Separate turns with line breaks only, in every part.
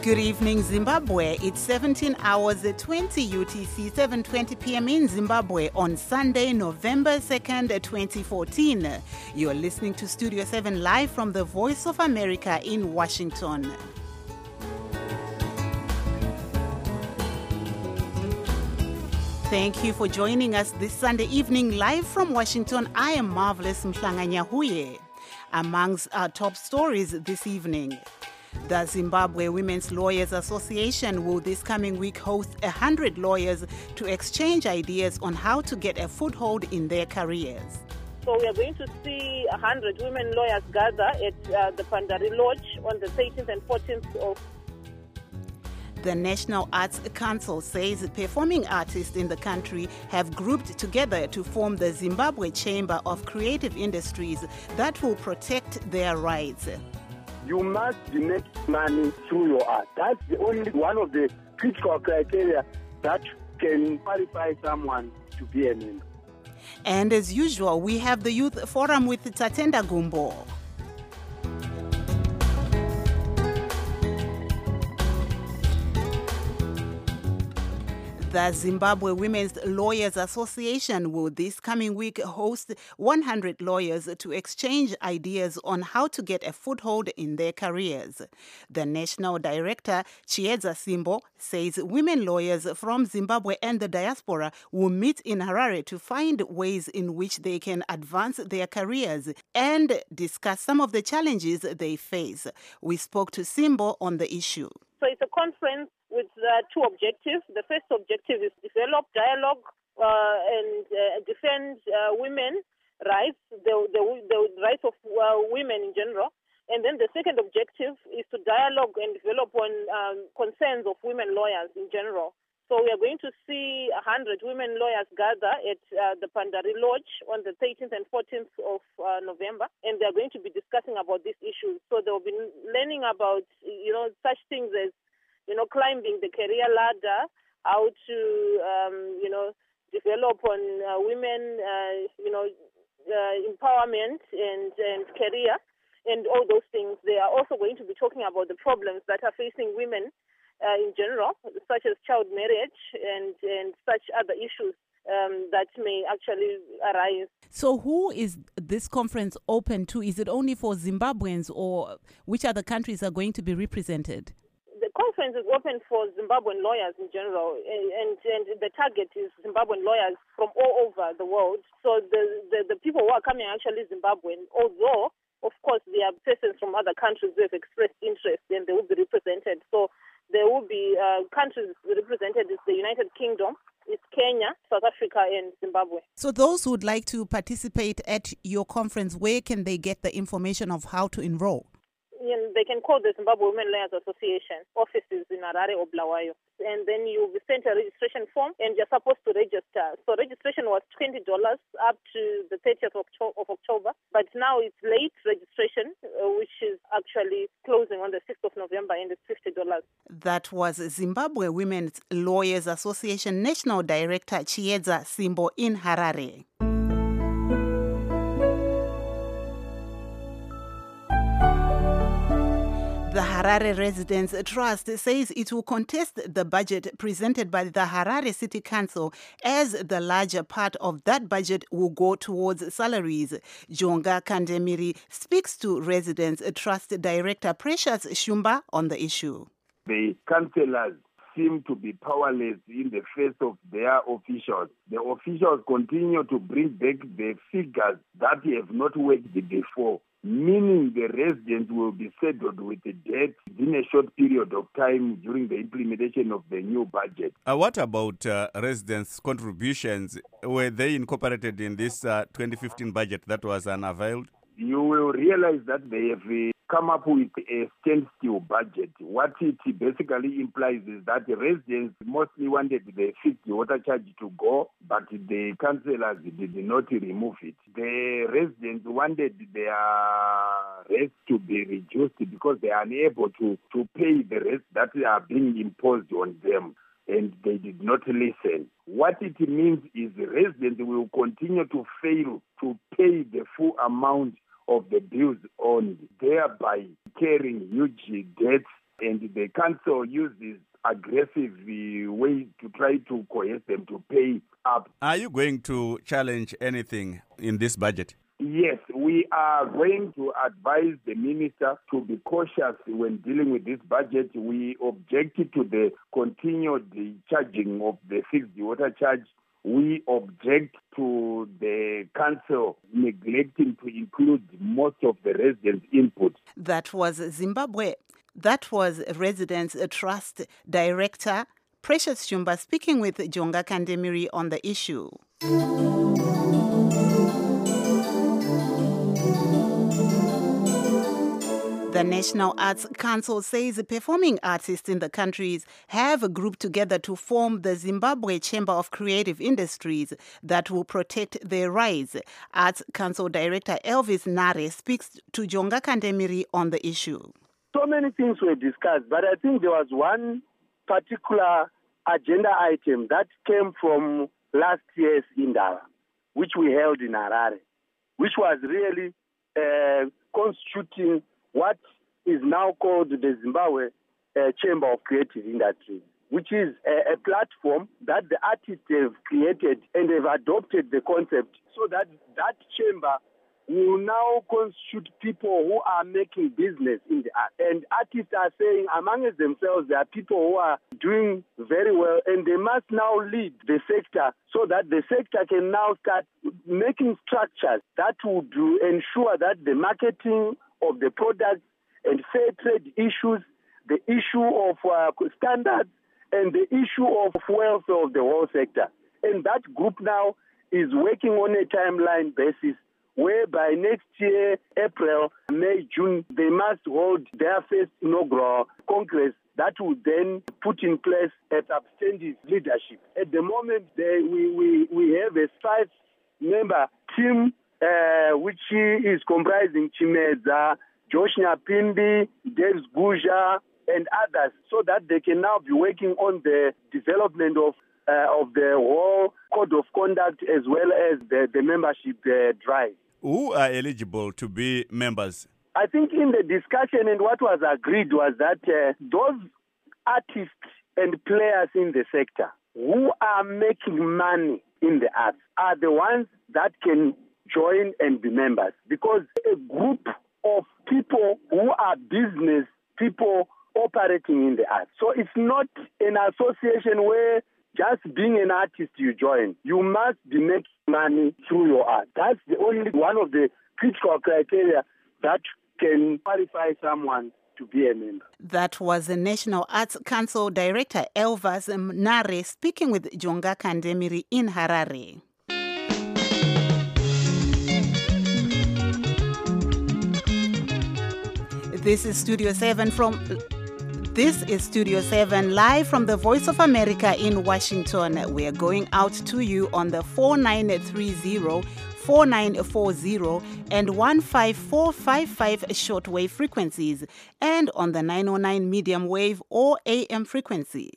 Good evening, Zimbabwe. It's 17 hours 20 UTC, 7:20 p.m. in Zimbabwe on Sunday, November 2nd, 2014. You're listening to Studio 7 live from the Voice of America in Washington. Thank you for joining us this Sunday evening live from Washington. I am Marvelous Mhlanganyahuye. Amongst our top stories this evening, the Zimbabwe Women's Lawyers Association will this coming week host 100 lawyers to exchange ideas on how to get a foothold in their careers.
So we are going to see 100 women lawyers gather at the Pandari Lodge on the 13th and 14th of.
The National Arts Council says performing artists in the country have grouped together to form the Zimbabwe Chamber of Creative Industries that will protect their rights.
You must be making money through your art. That's the only one of the critical criteria that can qualify someone to be a member.
And as usual, we have the Youth Forum with Tatenda Gumbo. The Zimbabwe Women's Lawyers Association will this coming week host 100 lawyers to exchange ideas on how to get a foothold in their careers. The national director, Chiedza Simbo, says women lawyers from Zimbabwe and the diaspora will meet in Harare to find ways in which they can advance their careers and discuss some of the challenges they face. We spoke to Simbo on the issue.
So it's a conference with two objectives. The first objective is develop dialogue and defend women's rights, the rights of women in general. And then the second objective is to dialogue and develop on concerns of women lawyers in general. So we are going to see 100 women lawyers gather at the Pandari Lodge on the 13th and 14th of November, and they are going to be discussing about these issues. So they will be learning about, such things as, climbing the career ladder, how to, develop on women, empowerment and career, and all those things. They are also going to be talking about the problems that are facing women in general, such as child marriage and such other issues that may actually arise.
So who is this conference open to? Is it only for Zimbabweans, or which other countries are going to be represented?
The conference is open for Zimbabwean lawyers in general, and the target is Zimbabwean lawyers from all over the world. So the people who are coming are actually Zimbabwean, although, of course, there are persons from other countries who have expressed interest and they will be represented. So there will be countries represented. It's the United Kingdom, it's Kenya, South Africa, and Zimbabwe.
So those who would like to participate at your conference, where can they get the information of how to enroll?
They can call the Zimbabwe Women Lawyers Association offices in Harare or Bulawayo. And then you'll be sent a registration form and you're supposed to register. So registration was $20 up to the 30th of October. But now it's late registration, which is actually closing on the 6th of November, and it's $50.
That was Zimbabwe Women's Lawyers Association National Director Chiedza Simbo in Harare. The Harare Residents Trust says it will contest the budget presented by the Harare City Council, as the larger part of that budget will go towards salaries. Jonga Kandemiri speaks to Residents Trust Director Precious Shumba on the issue.
The councillors seem to be powerless in the face of their officials. The officials continue to bring back the figures that have not worked before, meaning the residents will be saddled with the debt in a short period of time during the implementation of the new budget.
What about residents' contributions? Were they incorporated in this 2015 budget that was unavailed?
You will realize that they have come up with a standstill budget. What it basically implies is that the residents mostly wanted the fixed water charge to go, but the councillors did not remove it. The residents wanted their rates to be reduced because they are unable to pay the rates that are being imposed on them, and they did not listen. What it means is the residents will continue to fail to pay the full amount of the bills on, thereby carrying huge debts and the council uses aggressive way to try to coerce them to pay up.
Are you going to challenge anything in this budget?
Yes, we are going to advise the minister to be cautious when dealing with this budget. We objected to the continued charging of the fixed water charge. We object to the council neglecting to include most of the residents' input.
That was Zimbabwe. That was Residents Trust Director Precious Shumba speaking with Jonga Kandemiri on the issue. The National Arts Council says performing artists in the countries have grouped together to form the Zimbabwe Chamber of Creative Industries that will protect their rights. Arts Council Director Elvis Nare speaks to Jonga Kandemiri on the issue.
So many things were discussed, but I think there was one particular agenda item that came from last year's Indaba, which we held in Harare, which was really constituting what is now called the Zimbabwe Chamber of Creative Industries, which is a platform that the artists have created and have adopted the concept so that that chamber will now constitute people who are making business in the art. And artists are saying among themselves there are people who are doing very well and they must now lead the sector so that the sector can now start making structures that would ensure that the marketing of the products and fair trade issues, the issue of standards, and the issue of wealth of the whole sector. And that group now is working on a timeline basis whereby next year, April, May, June, they must hold their first inaugural Congress that will then put in place a substantive leadership. At the moment, we have a 5-member team which is comprising Chimeza, Josh Nyapindi, Dave Guja, and others, so that they can now be working on the development of the whole code of conduct as well as the membership drive.
Who are eligible to be members?
I think in the discussion and what was agreed was that those artists and players in the sector who are making money in the arts are the ones that can join and be members, because a group of people who are business people operating in the arts. So it's not an association where just being an artist you join. You must be making money through your art. That's the only one of the critical criteria that can qualify someone to be a member.
That was the National Arts Council Director Elvis Nare speaking with Jonga Kandemiri in Harare. This is Studio 7 live from the Voice of America in Washington. We are going out to you on the 4930, 4940 and 15455 shortwave frequencies and on the 909 medium wave or AM frequency.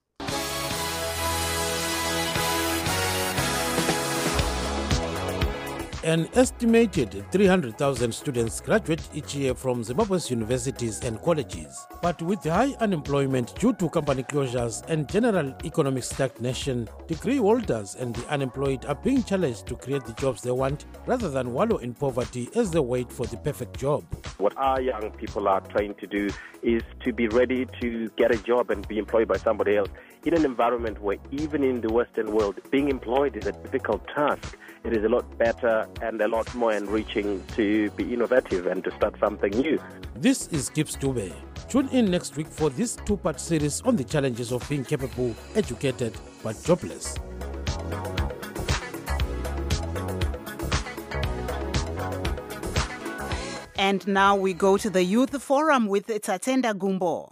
An estimated 300,000 students graduate each year from Zimbabwe's universities and colleges. But with high unemployment due to company closures and general economic stagnation, degree holders and the unemployed are being challenged to create the jobs they want rather than wallow in poverty as they wait for the perfect job.
What our young people are trying to do is to be ready to get a job and be employed by somebody else in an environment where even in the Western world, being employed is a difficult task. It is a lot better and a lot more enriching to be innovative and to start something new.
This is Gibbs Dube. Tune in next week for this 2-part series on the challenges of being capable, educated, but jobless.
And now we go to the Youth Forum with Tatenda Gumbo.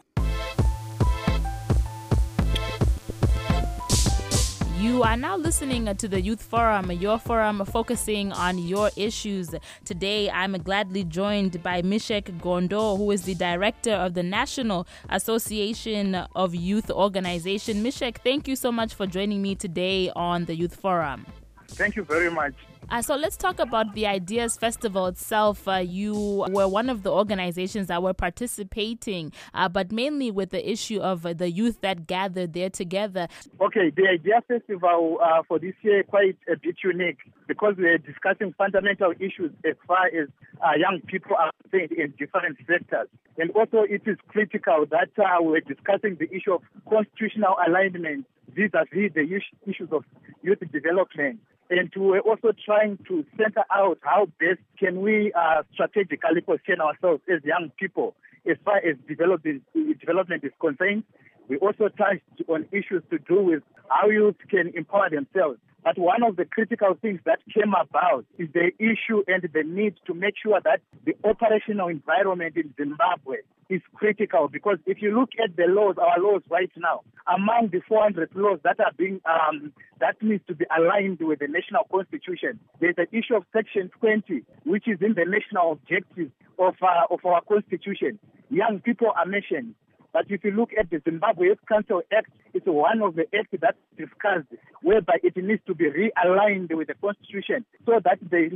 You are now listening to the Youth Forum, your forum focusing on your issues. Today, I'm gladly joined by Mishek Gondo, who is the director of the National Association of Youth Organization. Mishek, thank you so much for joining me today on the Youth Forum.
Thank you very much.
So let's talk about the Ideas Festival itself. You were one of the organizations that were participating, but mainly with the issue of the youth that gathered there together.
Okay, the Ideas Festival for this year quite a bit unique because we're discussing fundamental issues as far as young people are concerned in different sectors. And also it is critical that we're discussing the issue of constitutional alignment vis-a-vis the issues of youth development. And we're also trying to center out how best can we strategically position ourselves as young people as far as development is concerned. We also touched on issues to do with how youth can empower themselves. But one of the critical things that came about is the issue and the need to make sure that the operational environment in Zimbabwe is critical, because if you look at the laws, our laws right now, among the 400 laws that are being that needs to be aligned with the national constitution, there's the issue of Section 20, which is in the national objectives of our constitution. Young people are mentioned. But if you look at the Zimbabwe Youth Council Act, it's one of the acts that's discussed, whereby it needs to be realigned with the Constitution so that there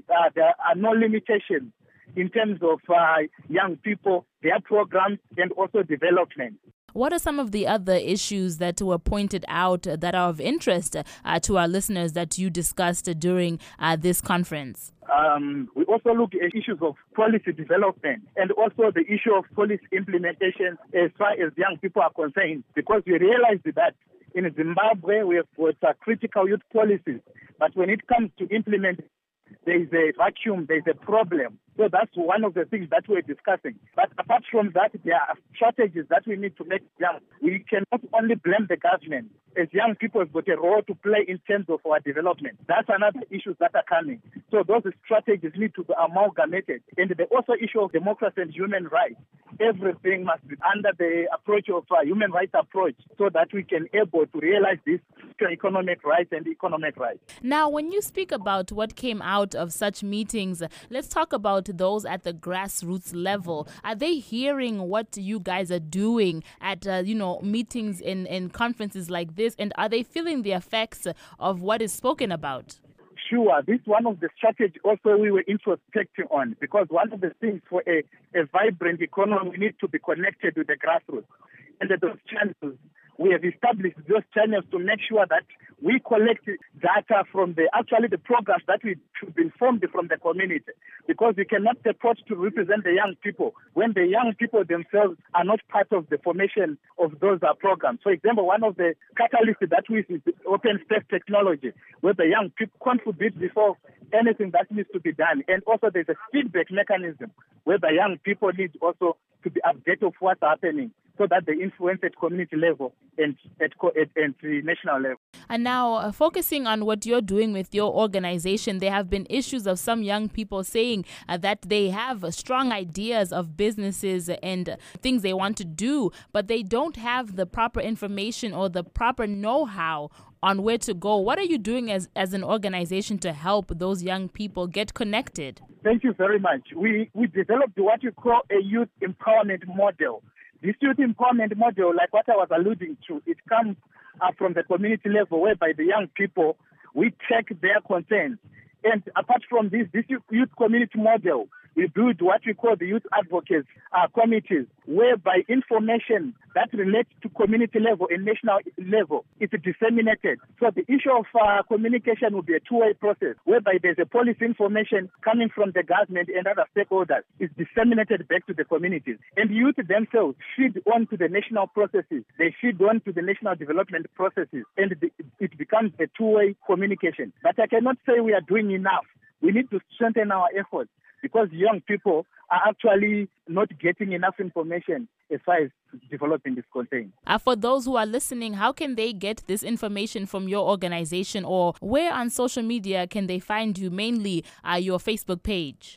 are no limitations in terms of young people, their programs, and also development.
What are some of the other issues that were pointed out that are of interest to our listeners that you discussed during this conference?
We also looked at issues of policy development and also the issue of policy implementation as far as young people are concerned, because we realized that in Zimbabwe we have got critical youth policies, but when it comes to implement, there is a vacuum, there is a problem. So that's one of the things that we're discussing. But apart from that, there are strategies that we need to make young. We cannot only blame the government. As young people have got a role to play in terms of our development. That's another issue that are coming. So those strategies need to be amalgamated. And the also issue of democracy and human rights. Everything must be under the approach of a human rights approach so that we can able to realize this economic rights and economic rights.
Now, when you speak about what came out of such meetings, let's talk about those at the grassroots level. Are they hearing what you guys are doing at meetings in conferences like this, and are they feeling the effects of what is spoken about?
Sure, this is one of the strategies also we were introspecting on, because one of the things for a vibrant economy, we need to be connected with the grassroots. And those channels, we have established those channels to make sure that we collect data from the programs that should be informed from the community, because we cannot purport to represent the young people when the young people themselves are not part of the formation of those programs. For example, one of the catalysts that we use is open space technology, where the young people contribute before anything that needs to be done. And also there's a feedback mechanism where the young people need also to be updated of what's happening, so that they influence at community level and at the national level.
And now, focusing on what you're doing with your organization, there have been issues of some young people saying that they have strong ideas of businesses and things they want to do, but they don't have the proper information or the proper know-how on where to go. What are you doing as an organization to help those young people get connected?
Thank you very much. We developed what you call a youth empowerment model. This youth empowerment model, like what I was alluding to, it comes from the community level, whereby the young people, we check their concerns. And apart from this youth community model, we build what we call the youth advocates committees, whereby information that relates to community level and national level is disseminated. So the issue of communication will be a two-way process, whereby there's a policy information coming from the government and other stakeholders is disseminated back to the communities. And youth themselves feed on to the national processes. They feed on to the national development processes, and it becomes a two-way communication. But I cannot say we are doing enough. We need to strengthen our efforts, because young people are actually not getting enough information as far as developing this content.
For those who are listening, how can they get this information from your organization, or where on social media can they find you, mainly your Facebook page?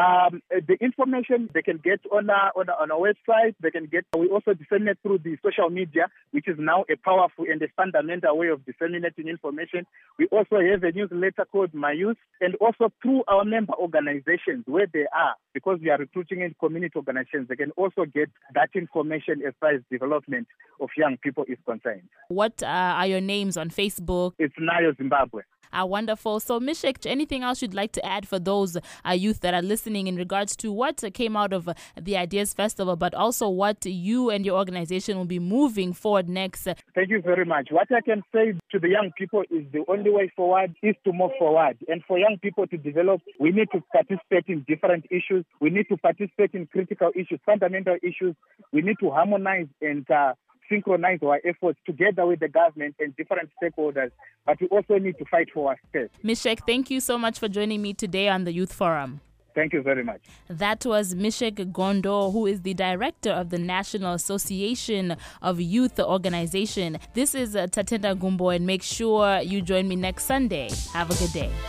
The information they can get on our website. We also disseminate through the social media, which is now a powerful and a fundamental way of disseminating information. We also have a newsletter called My Youth, and also through our member organizations where they are, because we are recruiting in community organizations, they can also get that information as far as development of young people is concerned.
What are your names on Facebook?
It's Nayo Zimbabwe.
Wonderful. So, Mishek, anything else you'd like to add for those youth that are listening in regards to what came out of the Ideas Festival, but also what you and your organization will be moving forward next?
Thank you very much. What I can say to the young people is the only way forward is to move forward. And for young people to develop, we need to participate in different issues. We need to participate in critical issues, fundamental issues. We need to harmonize and synchronize our efforts together with the government and different stakeholders. But we also need to fight for our space.
Mishek, thank you so much for joining me today on the Youth Forum.
Thank you very much.
That was Mishek Gondo, who is the director of the National Association of Youth Organization. This is Tatenda Gumbo, and make sure you join me next Sunday. Have a good day.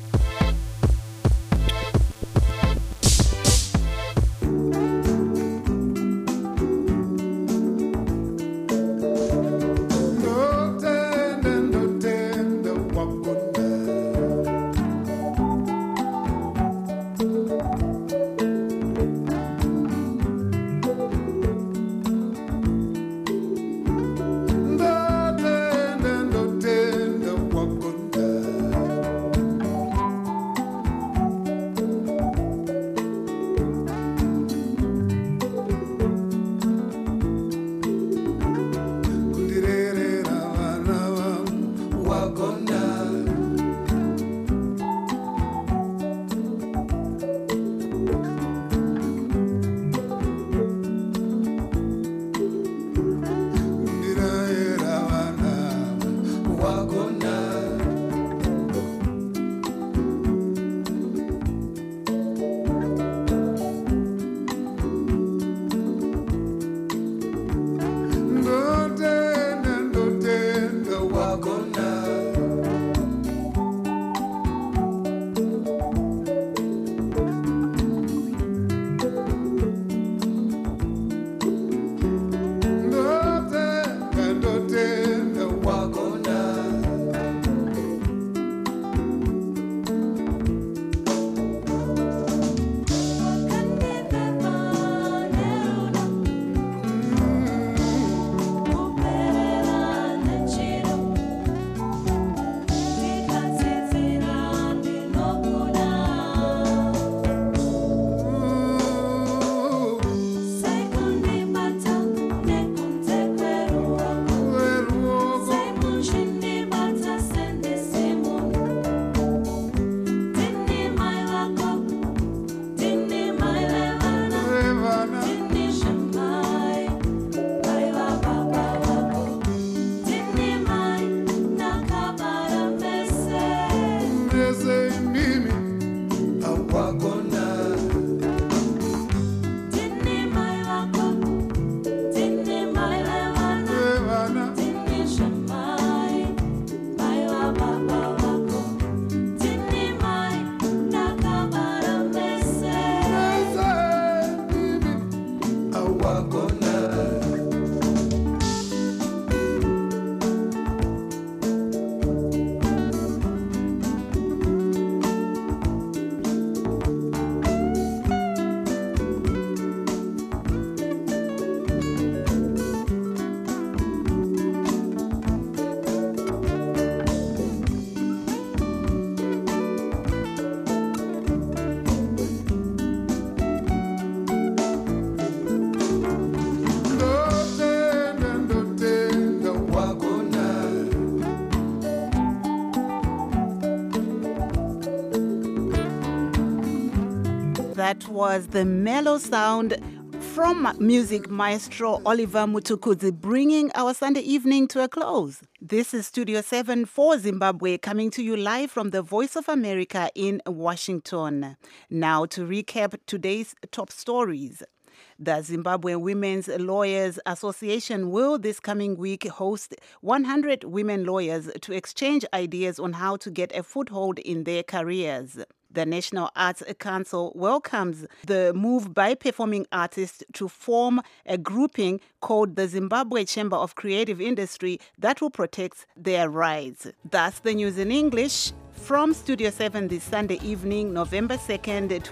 That was the mellow sound from music maestro Oliver Mutukudzi, bringing our Sunday evening to a close. This is Studio 7 for Zimbabwe, coming to you live from the Voice of America in Washington. Now to recap today's top stories. The Zimbabwe Women's Lawyers Association will this coming week host 100 women lawyers to exchange ideas on how to get a foothold in their careers. The National Arts Council welcomes the move by performing artists to form a grouping called the Zimbabwe Chamber of Creative Industry that will protect their rights. That's the news in English from Studio 7 this Sunday evening, November 2nd,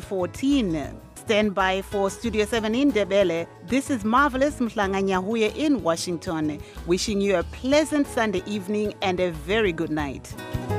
2014. Stand by for Studio 7 in Ndebele. This is Marvelous Mhlanganyahuye in Washington, wishing you a pleasant Sunday evening and a very good night.